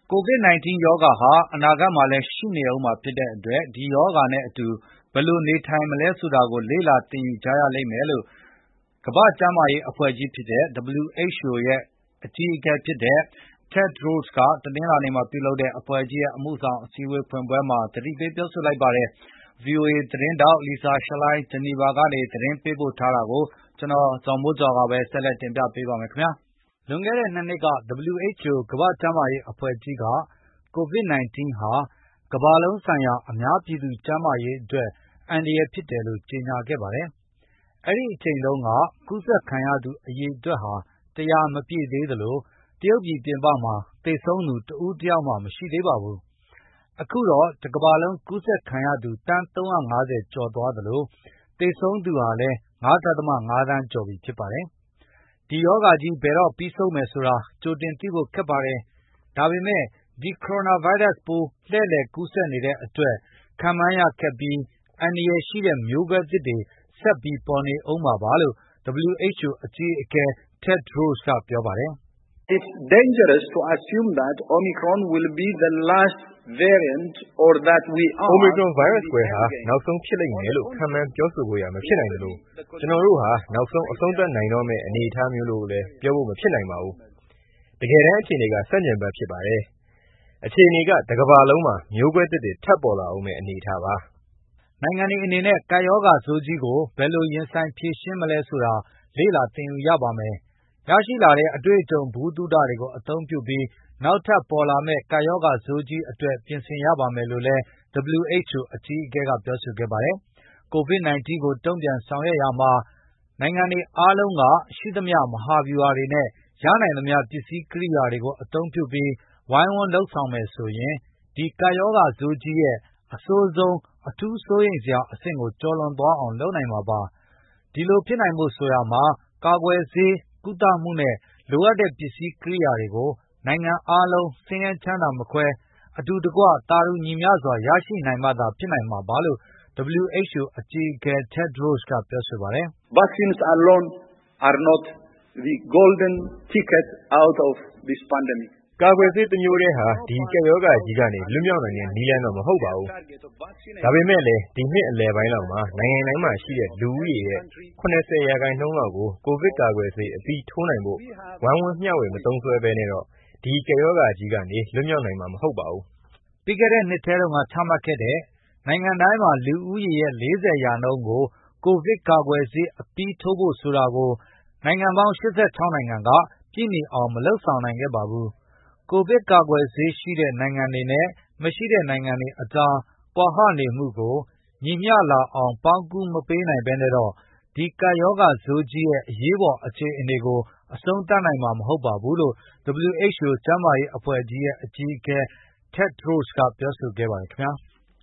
COVID-19 ရောဂါဟာအနာဂတ်မှာလည်းရှိနေဦးမှာဖြစ်တဲ့အတွက်ဒီရောဂါနဲ့အတူဘယ်လိုနေထိုင်မလဲဆိုတာကိုလေ့လာသင်ယူကြရလိမ့်မယ်လို့ကမ္ဘာ့ကျန်းမာရေးအဖွဲ့ကြီးဖြစ်တဲ့ WHO ရဲ့အကြီးအကဲဖြစ်တဲ့ Tedros ကတနင်္လာနေ့မှာပြုလုပ်တဲ့အဖွဲ့ကြီးရဲ့အမှုဆောင်အစည်းအဝေးဖွင့်ပွဲမှာသတိပေးပြောဆိုလိုက်ပါတယ်။ VOA သတင်းထောက် Lisa Schlein ဂျနီဗာကနေသတင်းပေးပို့ထားတာကိုဇော်မိုးကျော်ကဆက်လက်တင်ပြပေးပါမယ်ခင်ဗျာ။လွန်ခဲ့တဲ့ 2 နှစ်က WHO ကမ္ဘာ့ကျန်းမာရေးအဖွဲ့ကြီးက COVID-19 ဟာကမ္ဘာလုံးဆိုင်ရာအများပြည်သူကျန်းမာရေးအတွက်အန္တရာယ်ဖြစ်တယ်လို့ကြေညာခဲ့ပါတယ်။ အဲဒီအချိန်တုန်းကကူးစက်ခံရသူအရေအတွက်ဟာ100မပြည့်သေးသလိုတရုတ်ပြည်ပြင်ပမှာသေဆုံးသူတဦးတယောက်မှမရှိသေးပါဘူး။ အခုတော့တကမ္ဘာလုံးကူးစက်ခံရသူသန်း350ကျော်သွားသလိုသေဆုံးသူဟာလည်း 5.5 သန်းကျော်ပြီဖြစ်ပါတယ်။ ဒီရောဂါကြီးဘယ်တော့ပြီးဆုံးမယ်ဆိုတာကြိုတင်သိဖို့ခက်ပါတယ်။ ဒါပေမဲ့ဒီကိုရိုနာဗိုင်းရပ်စ်ပိုးလှည့်လည်ကူးစက်နေတဲ့အတွက်ခန့်မှန်းရခက်ပြီးအန္တရာယ်ရှိတဲ့မျိုးကွဲသစ်တွေဆက်ပြီးပေါ်နေဦးမှာပါလို့ WHO အကြီးအကဲ Tedros ကပြောပါတယ်။ "It's dangerous to assume that Omicron will be the last variant or that we are Omicron ဗိုင်းရပ်စ်ကွဲဟာနောက်ဆုံးဖြစ်လိမ့်မယ်လို့ခန့်မှန်းပြောဆိုဖို့မဖြစ်နိုင်သလိုကျွန်တော်တို့ဟာနောက်ဆုံးအဆုံးသတ်နိုင်တော့မယ့်အနေအထားမျိုးလို့လည်းပြောဖို့မဖြစ်နိုင်ပါဘူး။တကယ်တမ်းအခြေအနေကဆန့်ကျင်ဘက်ဖြစ်ပါတယ်။အခြေအနေကတကမ္ဘာလုံးမှာမျိုးကွဲသစ်တွေထပ်ပေါ်လာဦးမယ့်အနေအထားပါ။နိုင်ငံတွေအနေနဲ့ကပ်ရောဂါဆိုးကြီးကိုဘယ်လိုရင်ဆိုင်ဖြေရှင်းမလဲဆိုတာလေ့လာသင်ယူရပါမယ်။ရရှိလာတဲ့အတွေ့အကြုံဗဟုသုတတွေကိုအသုံးပြုပြီးနောက်ထပ်ပေါ်လာမယ့်ကပ်ရောဂါဆိုးကြီးအတွက်ပြင်ဆင်ရပါမယ်လို့လည်း WHO အကြီးအကဲကပြောဆိုခဲ့ပါတယ်။ COVID-19 ကိုတုံ့ပြန်ဆောင်ရွက်ရာမှာနိုင်ငံတွေအားလုံးကရှိသမျှမဟာဗျူဟာတွေနဲ့ရနိုင်သမျှပစ္စည်းကိရိယာတွေကိုအသုံးပြုပြီးဝိုင်းဝန်းလုပ်ဆောင်မယ်ဆိုရင်ဒီကပ်ရောဂါဆိုးကြီးရဲ့အဆိုးဆုံးအထူးစိုးရိမ်စရာအဆင့်ကိုကျော်လွန်သွားအောင်လုပ်နိုင်မှာပါ။ဒီလိုဖြစ်နိုင်ဖို့ဆိုရာမှာကာကွယ်ဆေးကုသမှုနဲ့လိုအပ်တဲ့ပစ္စည်းကိရိယာတွေကိုနိုင်ငံအားလုံးဆင်းရဲချမ်းသာမခွဲအတူတကွသာတူညီမျှစွာရရှိနိုင်မှသာဖြစ်နိုင်မှာပါလို့ WHO အကြီးအကဲ Tedros ကပြောဆိုပါတယ်။ "Vaccines alone are not the golden ticket out of this pandemic." ကာကွယ်ဆေးတမျိုးတည်းဟာဒီကပ်ရောဂါကြီးကနေလွတ်မြောက်နိုင်တဲ့နည်းလမ်းတော့မဟုတ်ပါဘူး။ဒါပေမဲ့လည်းဒီနှစ်အလယ်ပိုင်းလောက်မှာနိုင်ငံတိုင်းမှာရှိတဲ့လူဦးရေရဲ့70%လောက်ကိုကိုဗစ်ကာကွယ်ဆေးအပြီးထိုးနိုင်ဖို့ဝိုင်းဝန်းမျှဝေမသုံးစွဲဘဲနဲ့တော့ဒီကပ်ရောဂါကြီးကနေလွတ်မြောက်နိုင်မှာမဟုတ်ပါဘူး။ပြီးခဲ့တဲ့နှစ်ထဲတုန်းကချမှတ်ခဲ့တဲ့နိုင်ငံတိုင်းမှာလူဦးရေရဲ့40%ကိုကိုဗစ်ကာကွယ်ဆေးအပြီးထိုးဖို့ဆိုတာကိုနိုင်ငံပေါင်း86နိုင်ငံကပြည့်မီအောင်မလုပ်ဆောင်နိုင်ခဲ့ပါဘူး။ ကိုဗစ်ကာကွယ်ဆေးရှိတဲ့နိုင်ငံတွေနဲ့မရှိတဲ့နိုင်ငံတွေအကြားကွာဟနေမှုကိုညီမျှလာအောင်ပေါင်းကူးမပေးနိုင်ဘဲနဲ့တော့ဒီကပ်ရောဂါဆိုးကြီးရဲ့အရေးပေါ်အခြေအနေကိုအဆုံးသတ်နိုင်မှာမဟုတ်ပါဘူးလို့ WHO ကျန်းမာရေးအဖွဲ့ကြီးရဲ့အကြီးအကဲ Tedros ကပြောဆိုခဲ့ပါတယ်ခင်ဗျာ။